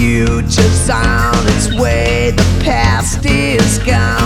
future's on its way, the past is gone.